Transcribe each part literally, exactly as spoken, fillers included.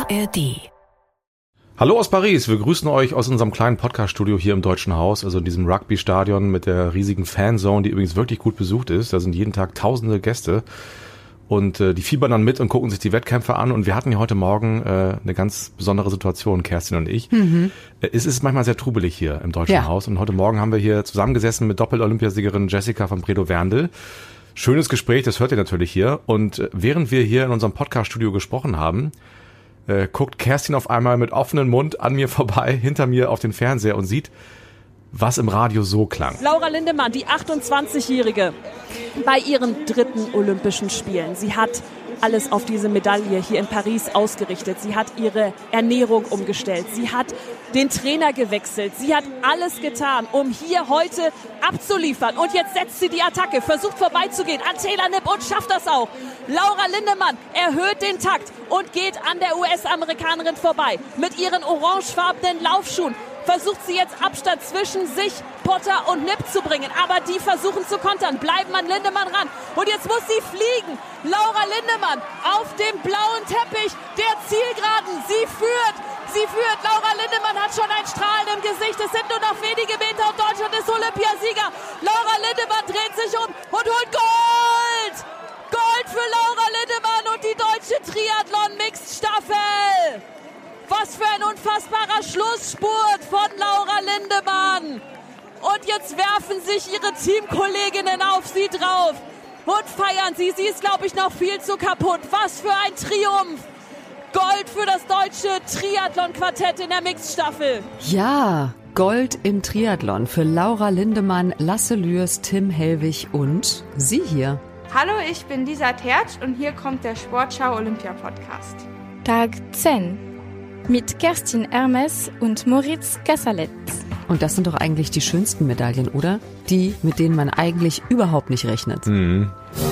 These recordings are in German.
A R D. Hallo aus Paris, wir grüßen euch aus unserem kleinen Podcast-Studio hier im Deutschen Haus, also in diesem Rugby-Stadion mit der riesigen Fanzone, die übrigens wirklich gut besucht ist. Da sind jeden Tag tausende Gäste und äh, die fiebern dann mit und gucken sich die Wettkämpfe an. Und wir hatten ja heute Morgen äh, eine ganz besondere Situation, Kerstin und ich. Mhm. Äh, es ist manchmal sehr trubelig hier im Deutschen ja. Haus und heute Morgen haben wir hier zusammengesessen mit Doppel-Olympiasiegerin Jessica von Bredow-Werndl. Schönes Gespräch, das hört ihr natürlich hier. Und äh, während wir hier in unserem Podcast-Studio gesprochen haben, Äh, guckt Kerstin auf einmal mit offenem Mund an mir vorbei, hinter mir auf den Fernseher und sieht, was im Radio so klang. Laura Lindemann, die achtundzwanzigjährige, bei ihren dritten Olympischen Spielen. Sie hat alles auf diese Medaille hier in Paris ausgerichtet. Sie hat ihre Ernährung umgestellt. Sie hat den Trainer gewechselt. Sie hat alles getan, um hier heute abzuliefern. Und jetzt setzt sie die Attacke, versucht vorbeizugehen an Taylor Knipp und schafft das auch. Laura Lindemann erhöht den Takt und geht an der U S-Amerikanerin vorbei. Mit ihren orangefarbenen Laufschuhen versucht sie jetzt Abstand zwischen sich, Potter und Knipp zu bringen. Aber die versuchen zu kontern, bleiben an Lindemann ran. Und jetzt muss sie fliegen. Laura Lindemann auf dem blauen Teppich der Zielgeraden. Sie führt, sie führt. Laura Lindemann hat schon ein Strahlen im Gesicht. Es sind nur noch wenige Meter und Deutschland ist Olympiasieger. Laura Lindemann dreht sich um und holt Gold. Gold für Laura Lindemann und die deutsche Triathlon-Mixed-Staffel. Was für ein unfassbarer Schlussspurt von Laura Lindemann. Und jetzt werfen sich ihre Teamkolleginnen auf sie drauf und feiern sie. Sie ist, glaube ich, noch viel zu kaputt. Was für ein Triumph. Gold für das deutsche Triathlon-Quartett in der Mixed-Staffel. Ja, Gold im Triathlon für Laura Lindemann, Lasse Lührs, Tim Hellwig und sie hier. Hallo, ich bin Lisa Tertsch und hier kommt der Sportschau Olympia Podcast. Tag zehn mit Kerstin Hermes und Moritz Gassalet. Und das sind doch eigentlich die schönsten Medaillen, oder? Die, mit denen man eigentlich überhaupt nicht rechnet. Mhm.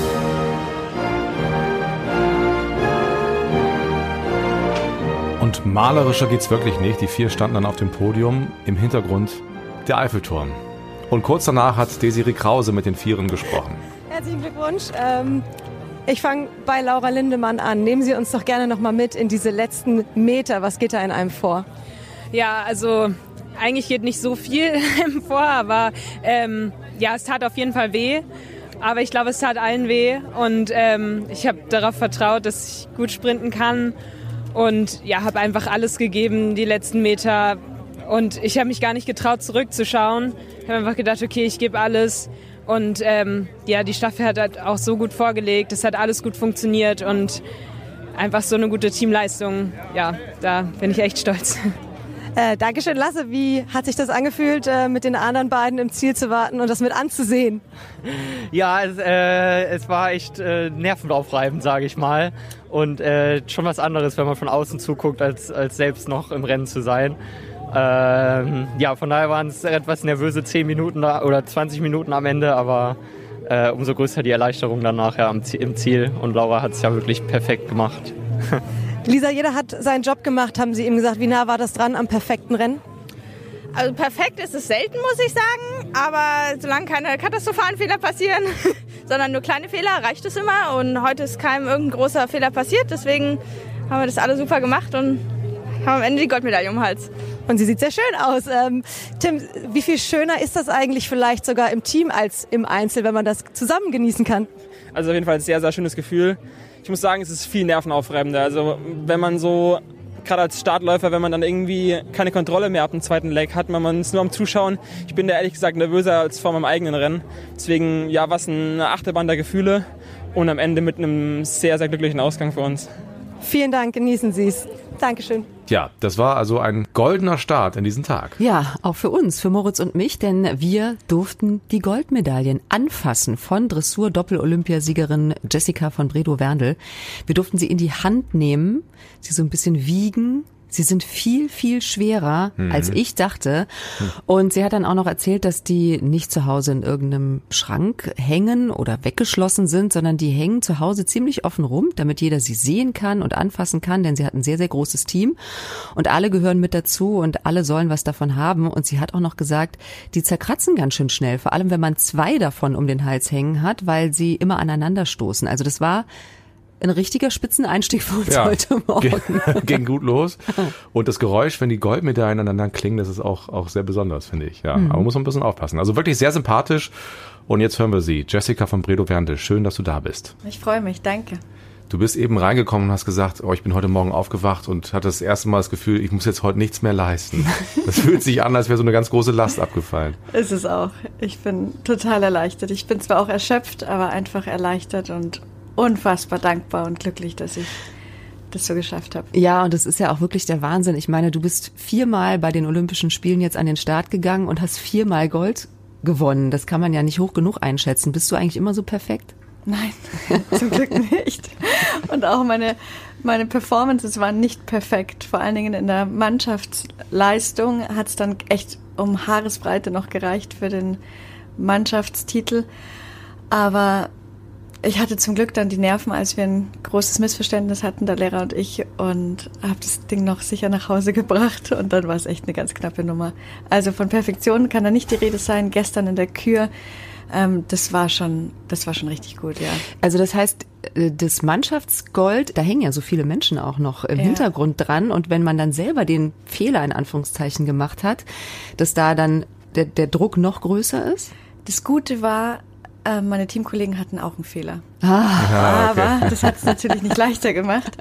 Und malerischer geht's wirklich nicht. Die vier standen dann auf dem Podium, im Hintergrund der Eiffelturm. Und kurz danach hat Desiree Krause mit den Vieren gesprochen. Herzlichen Glückwunsch. Ähm, ich fange bei Laura Lindemann an. Nehmen Sie uns doch gerne noch mal mit in diese letzten Meter. Was geht da in einem vor? Ja, also eigentlich geht nicht so viel vor, aber ähm, ja, es tat auf jeden Fall weh. Aber ich glaube, es tat allen weh und ähm, ich habe darauf vertraut, dass ich gut sprinten kann und ja, habe einfach alles gegeben die letzten Meter und ich habe mich gar nicht getraut, zurückzuschauen. Ich habe einfach gedacht, okay, ich gebe alles. Und ähm, ja, die Staffel hat halt auch so gut vorgelegt, es hat alles gut funktioniert und einfach so eine gute Teamleistung. Ja, da bin ich echt stolz. Äh, Dankeschön, Lasse. Wie hat sich das angefühlt, äh, mit den anderen beiden im Ziel zu warten und das mit anzusehen? Ja, es, äh, es war echt äh, nervenaufreibend, sage ich mal. Und äh, schon was anderes, wenn man von außen zuguckt, als, als selbst noch im Rennen zu sein. Ähm, ja, von daher waren es etwas nervöse zehn Minuten da, oder zwanzig Minuten am Ende, aber äh, umso größer die Erleichterung dann nachher am Ziel, im Ziel. Und Laura hat es ja wirklich perfekt gemacht. Lisa, jeder hat seinen Job gemacht, haben Sie ihm gesagt. Wie nah war das dran am perfekten Rennen? Also perfekt ist es selten, muss ich sagen. Aber solange keine katastrophalen Fehler passieren, sondern nur kleine Fehler, reicht es immer. Und heute ist keinem irgendein großer Fehler passiert. Deswegen haben wir das alle super gemacht und haben am Ende die Goldmedaille um den Hals. Und sie sieht sehr schön aus. Ähm, Tim, wie viel schöner ist das eigentlich vielleicht sogar im Team als im Einzel, wenn man das zusammen genießen kann? Also auf jeden Fall ein sehr, sehr schönes Gefühl. Ich muss sagen, es ist viel nervenaufreibender. Also wenn man so, gerade als Startläufer, wenn man dann irgendwie keine Kontrolle mehr ab dem zweiten Leg hat, man ist nur am Zuschauen. Ich bin da ehrlich gesagt nervöser als vor meinem eigenen Rennen. Deswegen, ja, was eine Achterbahn der Gefühle und am Ende mit einem sehr, sehr glücklichen Ausgang für uns. Vielen Dank, genießen Sie es. Dankeschön. Ja, das war also ein goldener Start in diesen Tag. Ja, auch für uns, für Moritz und mich, denn wir durften die Goldmedaillen anfassen von Dressur-Doppel-Olympiasiegerin Jessica von Bredow-Werndl. Wir durften sie in die Hand nehmen, sie so ein bisschen wiegen. Sie sind viel, viel schwerer, mhm. als ich dachte. Mhm. Und sie hat dann auch noch erzählt, dass die nicht zu Hause in irgendeinem Schrank hängen oder weggeschlossen sind, sondern die hängen zu Hause ziemlich offen rum, damit jeder sie sehen kann und anfassen kann, denn sie hat ein sehr, sehr großes Team. Und alle gehören mit dazu und alle sollen was davon haben. Und sie hat auch noch gesagt, die zerkratzen ganz schön schnell, vor allem wenn man zwei davon um den Hals hängen hat, weil sie immer aneinander stoßen. Also das war ein richtiger Spitzeneinstieg für uns ja, heute Morgen. Ging gut los. Und das Geräusch, wenn die Goldmedaillen aneinander klingen, das ist auch, auch sehr besonders, finde ich. Ja, mhm. Aber man muss ein bisschen aufpassen. Also wirklich sehr sympathisch. Und jetzt hören wir sie. Jessica von Bredow Wernde. Schön, dass du da bist. Ich freue mich, danke. Du bist eben reingekommen und hast gesagt, oh, ich bin heute Morgen aufgewacht und hatte das erste Mal das Gefühl, ich muss jetzt heute nichts mehr leisten. Das fühlt sich an, als wäre so eine ganz große Last abgefallen. Ist es auch. Ich bin total erleichtert. Ich bin zwar auch erschöpft, aber einfach erleichtert und unfassbar dankbar und glücklich, dass ich das so geschafft habe. Ja, und das ist ja auch wirklich der Wahnsinn. Ich meine, du bist viermal bei den Olympischen Spielen jetzt an den Start gegangen und hast viermal Gold gewonnen. Das kann man ja nicht hoch genug einschätzen. Bist du eigentlich immer so perfekt? Nein, zum Glück nicht. Und auch meine, meine Performances waren nicht perfekt. Vor allen Dingen in der Mannschaftsleistung hat es dann echt um Haaresbreite noch gereicht für den Mannschaftstitel. Aber ich hatte zum Glück dann die Nerven, als wir ein großes Missverständnis hatten, der Lehrer und ich, und habe das Ding noch sicher nach Hause gebracht. Und dann war es echt eine ganz knappe Nummer. Also von Perfektion kann da nicht die Rede sein. Gestern in der Kür, ähm, das war schon, das war schon richtig gut, ja. Also das heißt, das Mannschaftsgold, da hängen ja so viele Menschen auch noch im ja. Hintergrund dran. Und wenn man dann selber den Fehler in Anführungszeichen gemacht hat, dass da dann der, der Druck noch größer ist? Das Gute war, meine Teamkollegen hatten auch einen Fehler. Ah, okay. Aber das hat es natürlich nicht leichter gemacht,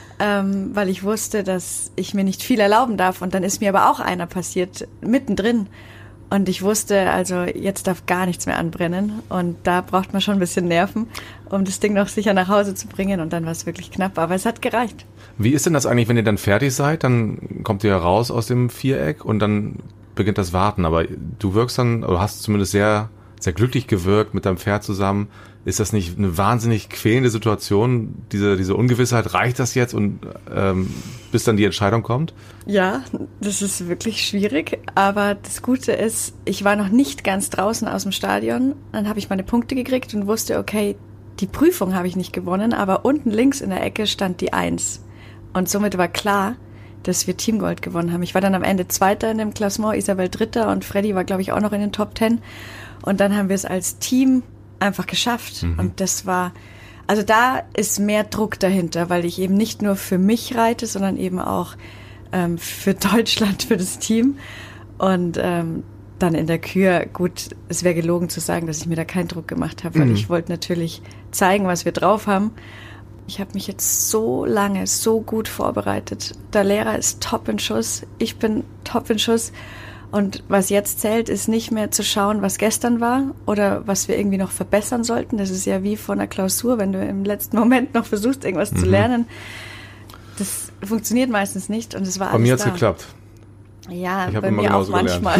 ähm, weil ich wusste, dass ich mir nicht viel erlauben darf. Und dann ist mir aber auch einer passiert, mittendrin. Und ich wusste, also jetzt darf gar nichts mehr anbrennen. Und da braucht man schon ein bisschen Nerven, um das Ding noch sicher nach Hause zu bringen. Und dann war es wirklich knapp, aber es hat gereicht. Wie ist denn das eigentlich, wenn ihr dann fertig seid? Dann kommt ihr raus aus dem Viereck und dann beginnt das Warten. Aber du wirkst dann, oder hast zumindest sehr... sehr glücklich gewirkt mit deinem Pferd zusammen. Ist das nicht eine wahnsinnig quälende Situation, diese diese Ungewissheit, reicht das jetzt und ähm, bis dann die Entscheidung kommt? Ja, das ist wirklich schwierig, aber das Gute ist, ich war noch nicht ganz draußen aus dem Stadion, dann habe ich meine Punkte gekriegt und wusste, okay, die Prüfung habe ich nicht gewonnen, aber unten links in der Ecke stand die Eins und somit war klar, dass wir Teamgold gewonnen haben. Ich war dann am Ende Zweiter in dem Klassement, Isabel Dritter und Freddy war, glaube ich, auch noch in den Top Ten. Und dann haben wir es als Team einfach geschafft. Mhm. Und das war, also da ist mehr Druck dahinter, weil ich eben nicht nur für mich reite, sondern eben auch ähm, für Deutschland, für das Team. Und ähm, dann in der Kür, gut, es wäre gelogen zu sagen, dass ich mir da keinen Druck gemacht habe, weil mhm. ich wollte natürlich zeigen, was wir drauf haben. Ich habe mich jetzt so lange, so gut vorbereitet. Der Lehrer ist top in Schuss, ich bin top in Schuss. Und was jetzt zählt, ist nicht mehr zu schauen, was gestern war oder was wir irgendwie noch verbessern sollten. Das ist ja wie vor einer Klausur, wenn du im letzten Moment noch versuchst, irgendwas mhm. zu lernen. Das funktioniert meistens nicht und es war alles da. Bei mir hat's geklappt. Ja, ich bei mir auch manchmal.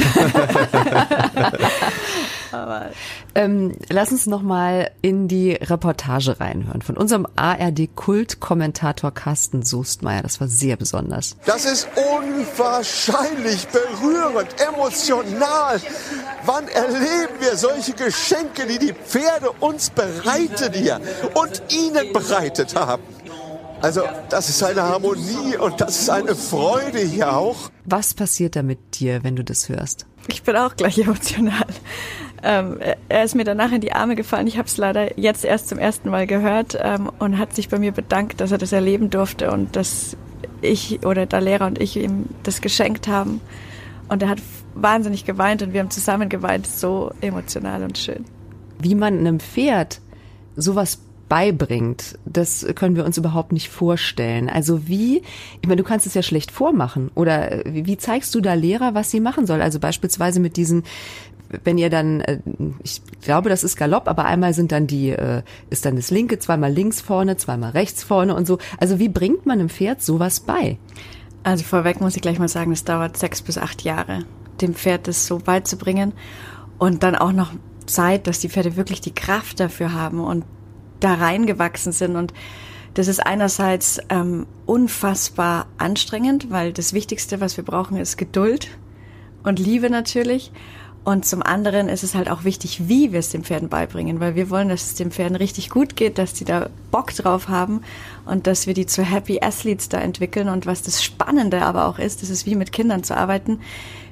Aber ähm, lass uns noch mal in die Reportage reinhören von unserem A R D-Kult-Kommentator Carsten Soestmeier. Das war sehr besonders. Das ist unwahrscheinlich berührend, emotional. Wann erleben wir solche Geschenke, die die Pferde uns bereitet hier und ihnen bereitet haben? Also das ist eine Harmonie und das ist eine Freude hier auch. Was passiert da mit dir, wenn du das hörst? Ich bin auch gleich emotional. Ähm, er ist mir danach in die Arme gefallen. Ich habe es leider jetzt erst zum ersten Mal gehört ähm, und hat sich bei mir bedankt, dass er das erleben durfte und dass ich oder der Lehrer und ich ihm das geschenkt haben. Und er hat wahnsinnig geweint und wir haben zusammen geweint. So emotional und schön. Wie man einem Pferd sowas beibringt, das können wir uns überhaupt nicht vorstellen. Also wie, ich meine, du kannst es ja schlecht vormachen. Oder wie zeigst du da Lehrer, was sie machen soll? Also beispielsweise mit diesen, wenn ihr dann, ich glaube, das ist Galopp, aber einmal sind dann die, ist dann das linke, zweimal links vorne, zweimal rechts vorne und so. Also wie bringt man einem Pferd sowas bei? Also vorweg muss ich gleich mal sagen, es dauert sechs bis acht Jahre, dem Pferd das so beizubringen und dann auch noch Zeit, dass die Pferde wirklich die Kraft dafür haben und da reingewachsen sind. Und das ist einerseits ähm, unfassbar anstrengend, weil das Wichtigste, was wir brauchen, ist Geduld und Liebe natürlich. Und zum anderen ist es halt auch wichtig, wie wir es den Pferden beibringen, weil wir wollen, dass es den Pferden richtig gut geht, dass die da Bock drauf haben und dass wir die zu Happy Athletes da entwickeln. Und was das Spannende aber auch ist, das ist wie mit Kindern zu arbeiten.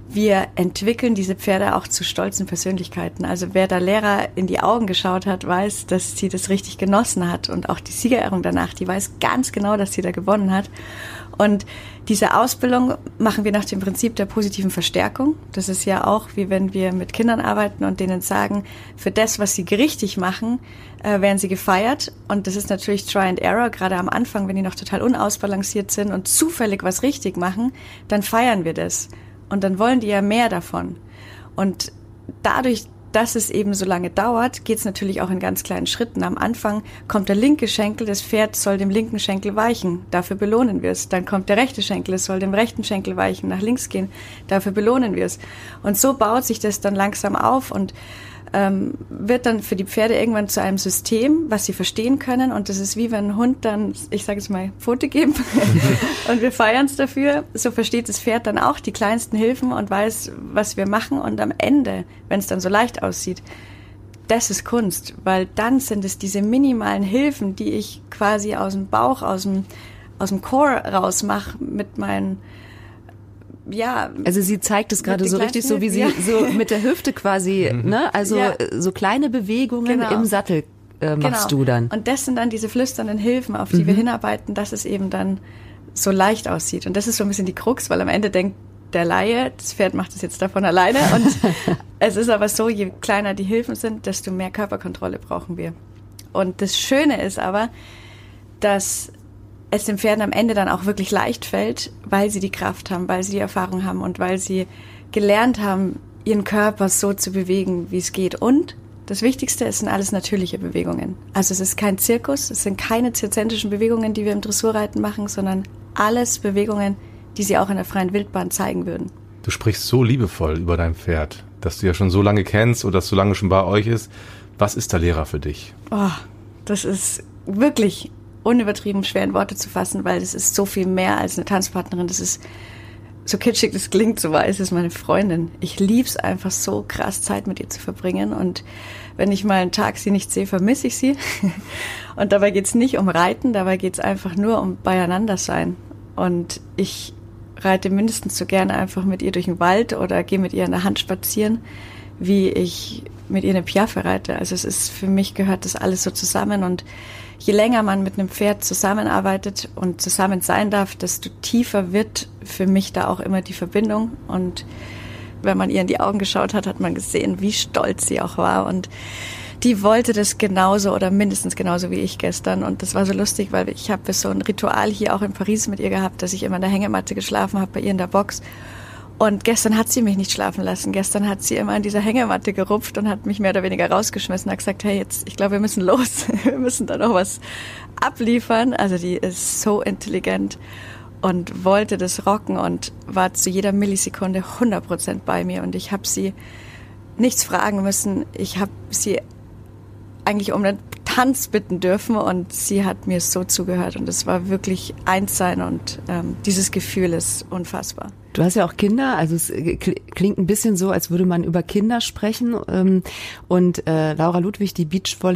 wir entwickeln diese Pferde auch zu stolzen Persönlichkeiten. Also wer der Lehrer in die Augen geschaut hat, weiß, dass sie das richtig genossen hat. Und auch die Siegerehrung danach, die weiß ganz genau, dass sie da gewonnen hat. Und diese Ausbildung machen wir nach dem Prinzip der positiven Verstärkung. Das ist ja auch, wie wenn wir mit Kindern arbeiten und denen sagen, für das, was sie richtig machen, äh, werden sie gefeiert. Und das ist natürlich Try and Error. Gerade am Anfang, wenn die noch total unausbalanciert sind und zufällig was richtig machen, dann feiern wir das. Und dann wollen die ja mehr davon. Und dadurch, dass es eben so lange dauert, geht es natürlich auch in ganz kleinen Schritten. Am Anfang kommt der linke Schenkel, das Pferd soll dem linken Schenkel weichen, dafür belohnen wir es. Dann kommt der rechte Schenkel, es soll dem rechten Schenkel weichen, nach links gehen, dafür belohnen wir es. Und so baut sich das dann langsam auf und ähm, wird dann für die Pferde irgendwann zu einem System, was sie verstehen können. Und das ist wie wenn ein Hund dann, ich sage jetzt mal, Pfote gibt und wir feiern es dafür. So versteht das Pferd dann auch die kleinsten Hilfen und weiß, was wir machen. Und am Ende, wenn es dann so leicht aussieht, das ist Kunst, weil dann sind es diese minimalen Hilfen, die ich quasi aus dem Bauch, aus dem, aus dem Core raus mache mit meinen Ja, also sie zeigt es gerade so richtig, so wie sie ja. so mit der Hüfte quasi, mhm. ne? Also ja. so kleine Bewegungen genau. im Sattel äh, machst genau. du dann. Und das sind dann diese flüsternden Hilfen, auf die mhm. wir hinarbeiten, dass es eben dann so leicht aussieht. Und das ist so ein bisschen die Krux, weil am Ende denkt der Laie, das Pferd macht es jetzt davon alleine. Und es ist aber so, je kleiner die Hilfen sind, desto mehr Körperkontrolle brauchen wir. Und das Schöne ist aber, dass es den Pferden am Ende dann auch wirklich leicht fällt, weil sie die Kraft haben, weil sie die Erfahrung haben und weil sie gelernt haben, ihren Körper so zu bewegen, wie es geht. Und das Wichtigste, es sind alles natürliche Bewegungen. Also es ist kein Zirkus, es sind keine zirzentrischen Bewegungen, die wir im Dressurreiten machen, sondern alles Bewegungen, die sie auch in der freien Wildbahn zeigen würden. Du sprichst so liebevoll über dein Pferd, dass du ja schon so lange kennst oder das so lange schon bei euch ist. Was ist der Lehrer für dich? Oh, das ist wirklich unübertrieben schwer in Worte zu fassen, weil es ist so viel mehr als eine Tanzpartnerin. Das ist so kitschig, das klingt, so weiß es meine Freundin. Ich lieb's einfach so krass, Zeit mit ihr zu verbringen. Und wenn ich mal einen Tag sie nicht sehe, vermisse ich sie. Und dabei geht's nicht um Reiten, dabei geht's einfach nur um beieinander sein. Und ich reite mindestens so gerne einfach mit ihr durch den Wald oder gehe mit ihr in der Hand spazieren, wie ich mit ihr eine Piaffe reite. Also es ist, für mich gehört das alles so zusammen. Und je länger man mit einem Pferd zusammenarbeitet und zusammen sein darf, desto tiefer wird für mich da auch immer die Verbindung. Und wenn man ihr in die Augen geschaut hat, hat man gesehen, wie stolz sie auch war. Und die wollte das genauso oder mindestens genauso wie ich gestern. Und das war so lustig, weil ich habe so ein Ritual hier auch in Paris mit ihr gehabt, dass ich immer in der Hängematte geschlafen habe bei ihr in der Box. Und gestern hat sie mich nicht schlafen lassen. Gestern hat sie immer an dieser Hängematte gerupft und hat mich mehr oder weniger rausgeschmissen. Hat gesagt, hey, jetzt, ich glaube, wir müssen los. Wir müssen da noch was abliefern. Also die ist so intelligent und wollte das rocken und war zu jeder Millisekunde hundert Prozent bei mir. Und ich habe sie nichts fragen müssen. Ich habe sie eigentlich um einen Tanz bitten dürfen und sie hat mir so zugehört. Und es war wirklich eins sein und ähm, dieses Gefühl ist unfassbar. Du hast ja auch Kinder, also es klingt ein bisschen so, als würde man über Kinder sprechen. Und äh, Laura Ludwig, die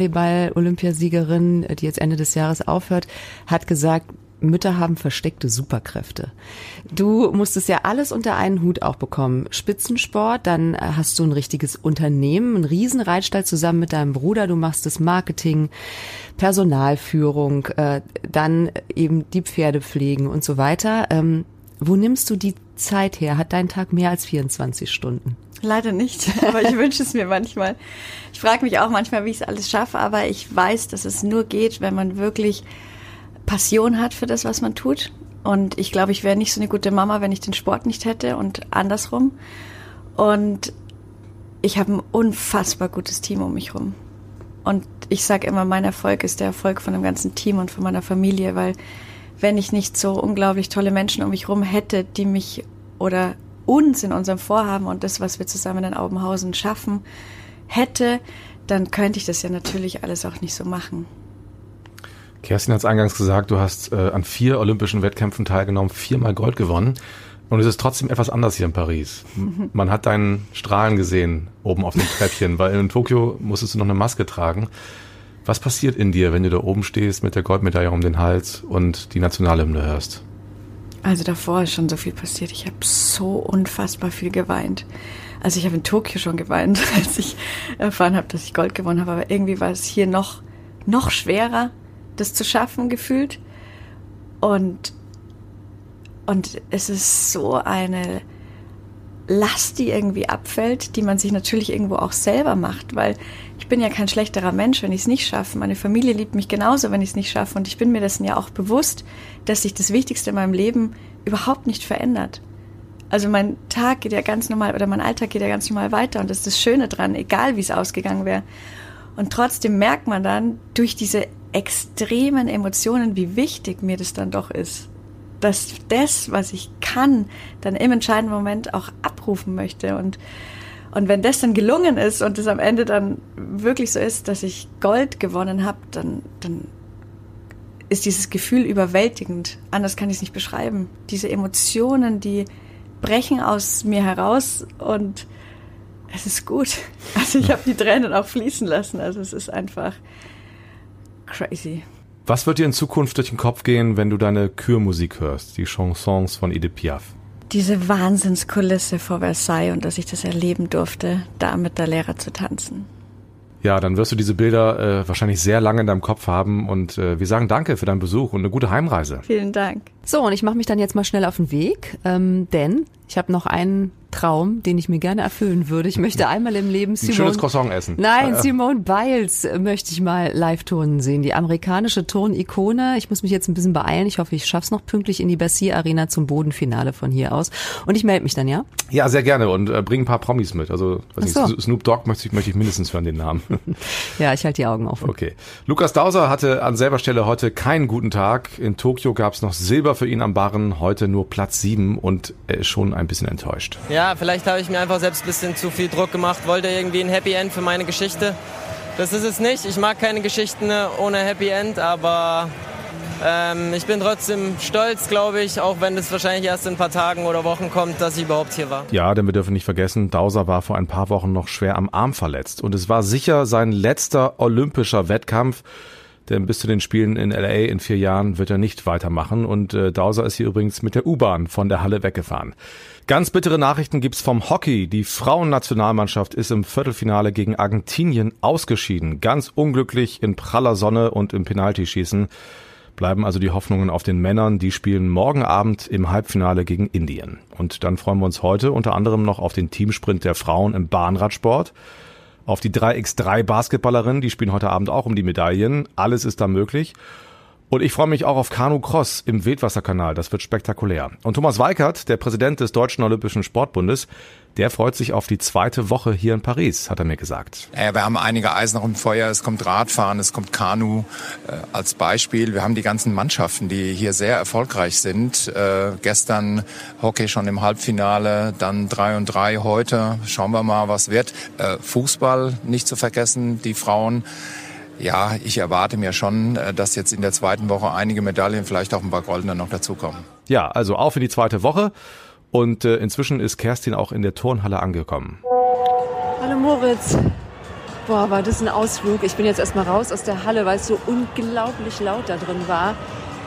Beachvolleyball-Olympiasiegerin, die jetzt Ende des Jahres aufhört, hat gesagt, Mütter haben versteckte Superkräfte. Du musstest ja alles unter einen Hut auch bekommen. Spitzensport, dann hast du ein richtiges Unternehmen, einen riesen Reitstall zusammen mit deinem Bruder. Du machst das Marketing, Personalführung, äh, dann eben die Pferde pflegen und so weiter. Ähm, wo nimmst du die Zeit her? Hat dein Tag mehr als vierundzwanzig Stunden? Leider nicht, aber ich wünsche es mir manchmal. Ich frage mich auch manchmal, wie ich es alles schaffe, aber ich weiß, dass es nur geht, wenn man wirklich Passion hat für das, was man tut. Und ich glaube, ich wäre nicht so eine gute Mama, wenn ich den Sport nicht hätte und andersrum. Und ich habe ein unfassbar gutes Team um mich rum. Und ich sage immer, mein Erfolg ist der Erfolg von dem ganzen Team und von meiner Familie, weil wenn ich nicht so unglaublich tolle Menschen um mich rum hätte, die mich oder uns in unserem Vorhaben und das, was wir zusammen in Aubenhausen schaffen, hätte, dann könnte ich das ja natürlich alles auch nicht so machen. Kerstin hat es eingangs gesagt, du hast äh, an vier olympischen Wettkämpfen teilgenommen, viermal Gold gewonnen. Und es ist trotzdem etwas anders hier in Paris. Mhm. Man hat deinen Strahlen gesehen oben auf dem Treppchen, weil in Tokio musstest du noch eine Maske tragen. Was passiert in dir, wenn du da oben stehst mit der Goldmedaille um den Hals und die Nationalhymne hörst? Also davor ist schon so viel passiert. Ich habe so unfassbar viel geweint. Also ich habe in Tokio schon geweint, als ich erfahren habe, dass ich Gold gewonnen habe. Aber irgendwie war es hier noch, noch schwerer, das zu schaffen, gefühlt. Und, und es ist so eine Last, die irgendwie abfällt, die man sich natürlich irgendwo auch selber macht. Weil ich bin ja kein schlechterer Mensch, wenn ich es nicht schaffe. Meine Familie liebt mich genauso, wenn ich es nicht schaffe. Und ich bin mir dessen ja auch bewusst, dass sich das Wichtigste in meinem Leben überhaupt nicht verändert. Also mein Tag geht ja ganz normal, oder mein Alltag geht ja ganz normal weiter und das ist das Schöne dran, egal wie es ausgegangen wäre. Und trotzdem merkt man dann durch diese extremen Emotionen, wie wichtig mir das dann doch ist, dass das, was ich kann, dann im entscheidenden Moment auch abrufen möchte. Und, und wenn das dann gelungen ist und es am Ende dann wirklich so ist, dass ich Gold gewonnen habe, dann, dann ist dieses Gefühl überwältigend. Anders kann ich es nicht beschreiben. Diese Emotionen, die brechen aus mir heraus und es ist gut. Also ich habe die Tränen auch fließen lassen. Also es ist einfach crazy. Was wird dir in Zukunft durch den Kopf gehen, wenn du deine Chœurmusik hörst, die Chansons von Edith Piaf? Diese Wahnsinnskulisse vor Versailles und dass ich das erleben durfte, da mit der Lehrer zu tanzen. Ja, dann wirst du diese Bilder äh, wahrscheinlich sehr lange in deinem Kopf haben und äh, wir sagen danke für deinen Besuch und eine gute Heimreise. Vielen Dank. So, und ich mache mich dann jetzt mal schnell auf den Weg, ähm, denn ich habe noch einen Traum, den ich mir gerne erfüllen würde. Ich möchte einmal im Leben Simone... Ein schönes Croissant essen. Nein, Simone Biles möchte ich mal live turnen sehen. Die amerikanische Turnikone. Ich muss mich jetzt ein bisschen beeilen. Ich hoffe, ich schaff's noch pünktlich in die Bercy Arena zum Bodenfinale von hier aus. Und ich melde mich dann, ja? Ja, sehr gerne und äh, bring ein paar Promis mit. Also weiß Ach so. ich, Snoop Dogg möchte ich, möchte ich mindestens hören, den Namen. Ja, ich halte die Augen offen. Okay. Lukas Dauser hatte an selber Stelle heute keinen guten Tag. In Tokio gab's noch Silber für ihn am Barren, heute nur Platz sieben und er ist schon ein bisschen enttäuscht. Ja, vielleicht habe ich mir einfach selbst ein bisschen zu viel Druck gemacht, wollte irgendwie ein Happy End für meine Geschichte. Das ist es nicht. Ich mag keine Geschichten ohne Happy End, aber ähm, ich bin trotzdem stolz, glaube ich, auch wenn das wahrscheinlich erst in ein paar Tagen oder Wochen kommt, dass ich überhaupt hier war. Ja, denn wir dürfen nicht vergessen, Dauser war vor ein paar Wochen noch schwer am Arm verletzt und es war sicher sein letzter olympischer Wettkampf. Denn bis zu den Spielen in L A in vier Jahren wird er nicht weitermachen. Und äh, Dauser ist hier übrigens mit der U-Bahn von der Halle weggefahren. Ganz bittere Nachrichten gibt's vom Hockey. Die Frauennationalmannschaft ist im Viertelfinale gegen Argentinien ausgeschieden. Ganz unglücklich in praller Sonne und im Penaltyschießen. Bleiben also die Hoffnungen auf den Männern. Die spielen morgen Abend im Halbfinale gegen Indien. Und dann freuen wir uns heute unter anderem noch auf den Teamsprint der Frauen im Bahnradsport. Auf die drei mal drei Basketballerinnen, die spielen heute Abend auch um die Medaillen. Alles ist da möglich. Und ich freue mich auch auf Kanu-Cross im Wildwasserkanal. Das wird spektakulär. Und Thomas Weikert, der Präsident des Deutschen Olympischen Sportbundes, der freut sich auf die zweite Woche hier in Paris, hat er mir gesagt. Ja, wir haben einige Eisen noch im Feuer. Es kommt Radfahren, es kommt Kanu äh, als Beispiel. Wir haben die ganzen Mannschaften, die hier sehr erfolgreich sind. Äh, gestern Hockey schon im Halbfinale, dann drei und drei heute. Schauen wir mal, was wird. Äh, Fußball nicht zu vergessen, die Frauen. Ja, ich erwarte mir schon, dass jetzt in der zweiten Woche einige Medaillen, vielleicht auch ein paar goldene noch dazukommen. Ja, also auf in die zweite Woche. Und äh, inzwischen ist Kerstin auch in der Turnhalle angekommen. Hallo Moritz. Boah, war das ein Ausflug. Ich bin jetzt erstmal raus aus der Halle, weil es so unglaublich laut da drin war.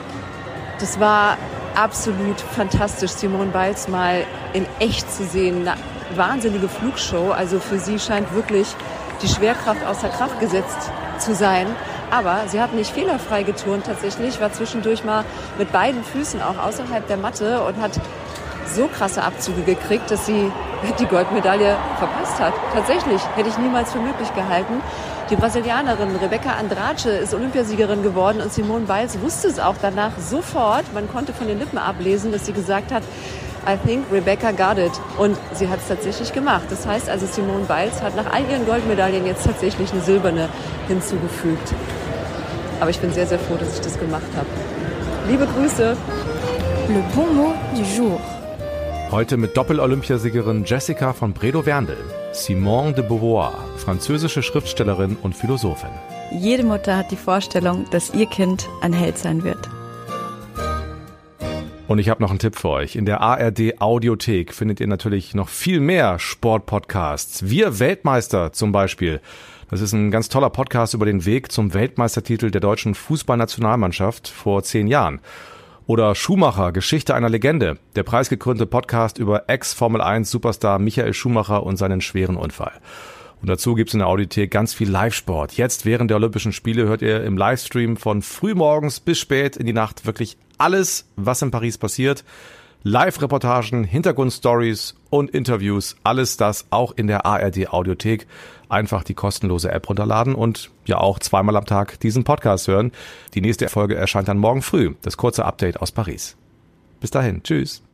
Das war absolut fantastisch, Simone Biles mal in echt zu sehen. Eine wahnsinnige Flugshow. Also für sie scheint wirklich die Schwerkraft außer Kraft gesetzt zu sein. Aber sie hat nicht fehlerfrei geturnt tatsächlich, war zwischendurch mal mit beiden Füßen auch außerhalb der Matte und hat so krasse Abzüge gekriegt, dass sie die Goldmedaille verpasst hat. Tatsächlich, hätte ich niemals für möglich gehalten. Die Brasilianerin Rebeca Andrade ist Olympiasiegerin geworden und Simone Biles wusste es auch danach sofort. Man konnte von den Lippen ablesen, dass sie gesagt hat, I think Rebecca got it. Und sie hat es tatsächlich gemacht. Das heißt also, Simone Biles hat nach all ihren Goldmedaillen jetzt tatsächlich eine silberne hinzugefügt. Aber ich bin sehr, sehr froh, dass ich das gemacht habe. Liebe Grüße. Le bon mot du jour. Heute mit Doppel-Olympiasiegerin Jessica von Bredow-Werndl, Simone de Beauvoir, französische Schriftstellerin und Philosophin. Jede Mutter hat die Vorstellung, dass ihr Kind ein Held sein wird. Und ich habe noch einen Tipp für euch. In der A R D Audiothek findet ihr natürlich noch viel mehr Sportpodcasts. Wir Weltmeister zum Beispiel. Das ist ein ganz toller Podcast über den Weg zum Weltmeistertitel der deutschen Fußballnationalmannschaft vor zehn Jahren. Oder Schumacher, Geschichte einer Legende, der preisgekrönte Podcast über Ex-Formel eins Superstar Michael Schumacher und seinen schweren Unfall. Und dazu gibt's in der Audiothek ganz viel Live-Sport. Jetzt während der Olympischen Spiele hört ihr im Livestream von frühmorgens bis spät in die Nacht wirklich alles, was in Paris passiert. Live-Reportagen, Hintergrundstories und Interviews, alles das auch in der A R D Audiothek. Einfach die kostenlose App runterladen und ja auch zweimal am Tag diesen Podcast hören. Die nächste Folge erscheint dann morgen früh, das kurze Update aus Paris. Bis dahin, tschüss.